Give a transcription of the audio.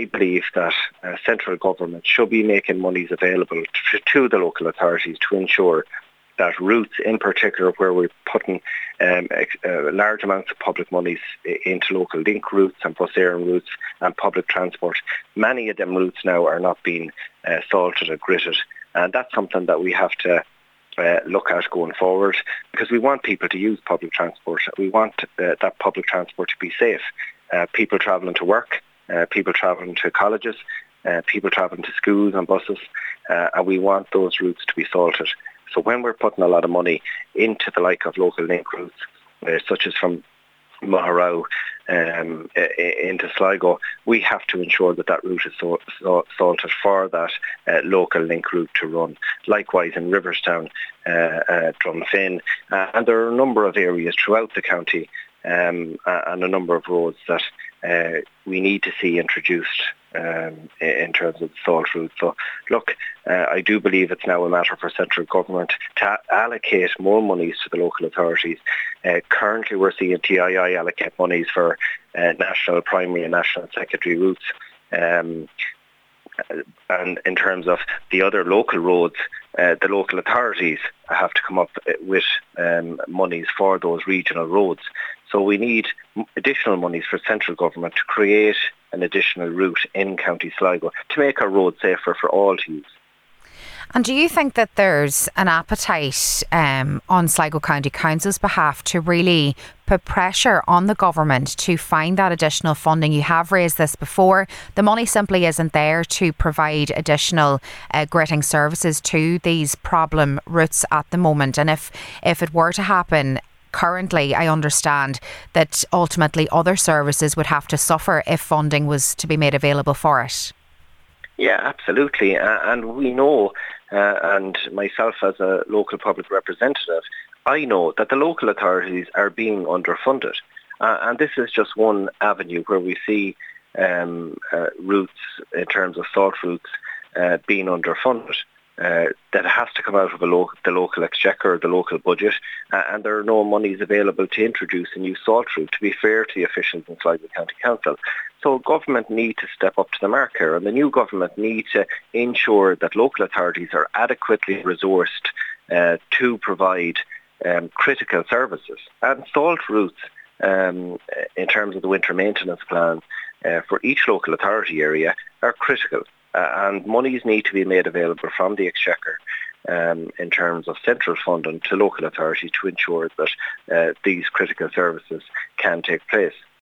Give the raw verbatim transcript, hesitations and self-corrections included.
I believe that uh, central government should be making monies available to, to the local authorities to ensure that routes, in particular, where we're putting um, uh, large amounts of public monies into local link routes and bus airing routes and public transport, many of them routes now are not being uh, salted or gritted. And that's something that we have to uh, look at going forward, because we want people to use public transport. We want uh, that public transport to be safe. Uh, people travelling to work, uh, people travelling to colleges, uh, people travelling to schools on buses, uh, and we want those routes to be salted. So when we're putting a lot of money into the like of local link routes, uh, such as from Maharow um, into Sligo, we have to ensure that that route is so, so, salted for that uh, local link route to run. Likewise in Riverstown, uh, uh, Drumfinn, uh, and there are a number of areas throughout the county um, and a number of roads that uh, we need to see introduced Um, in terms of the salt route. So look, uh, I do believe it's now a matter for central government to allocate more monies to the local authorities. Uh, currently we're seeing T I I allocate monies for uh, national primary and national secondary routes. Um, and in terms of the other local roads, uh, the local authorities have to come up with um, monies for those regional roads. So we need additional monies for central government to create an additional route in County Sligo to make our roads safer for all to use. And do you think that there's an appetite um, on Sligo County Council's behalf to really put pressure on the government to find that additional funding? You have raised this before. The money simply isn't there to provide additional uh, gritting services to these problem routes at the moment. And if, if it were to happen, currently, I understand that ultimately other services would have to suffer if funding was to be made available for it. Yeah, absolutely. Uh, and we know, uh, and myself as a local public representative, I know that the local authorities are being underfunded. Uh, and this is just one avenue where we see um, uh, routes in terms of salt routes uh, being underfunded. Uh, that has to come out of a lo- the local exchequer or the local budget, uh, and there are no monies available to introduce a new salt route, to be fair to the officials in Sligo County Council. So government need to step up to the mark here, and the new government need to ensure that local authorities are adequately resourced uh, to provide um, critical services. And salt routes, um, in terms of the winter maintenance plan uh, for each local authority area, are critical. Uh, and monies need to be made available from the exchequer um, in terms of central funding to local authorities to ensure that uh, these critical services can take place.